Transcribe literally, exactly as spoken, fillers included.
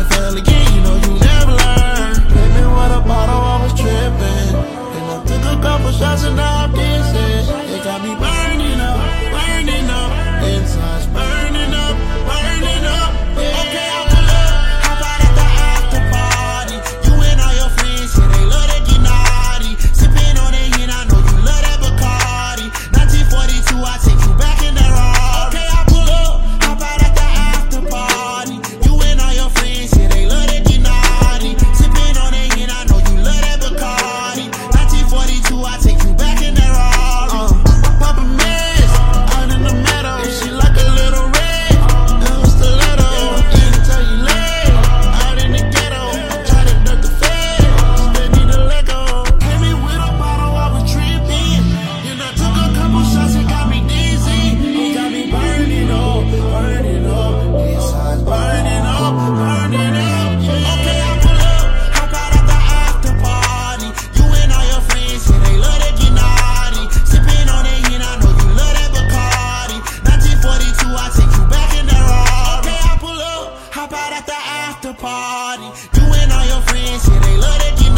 and fell again, you know you never learn. Hit me with a bottle, I was tripping. And I took a couple shots and now I'm dancing. It got me burning up, burning up. Inside's burning up, burning up. Yeah. Okay, I pull up, hop out at the after party. You and all your friends, yeah, they love to get naughty. Sipping on that hen, I know you love that Bacardi. nineteen forty-two, I take you back in that Rari. Okay, I pull up, hop out at the after party. You and all your friends, yeah, they love to get naughty. Sipping on that hen, I know you love that Bacardi. nineteen forty-two, I take you back in that Rari. Uh, Papa Miss, out in the meadow, she like a little red. Little stiletto, eat until you lay. Out in the ghetto, try to duck the feds, they need to let go. Hit me with a bottle, I was tripping. And I took a couple shots, it got me dizzy. It got me burning up, burning up. Inside's burning up, burning up. Okay, I pull up, hop out at the after party. You and all your friends, yeah, they love to get naughty. Sipping on that hen, I know you love that Bacardi. nineteen forty-two, I take you back in that Rari. Okay, I pull up, hop out at the after party. You and all your friends, yeah, they love to get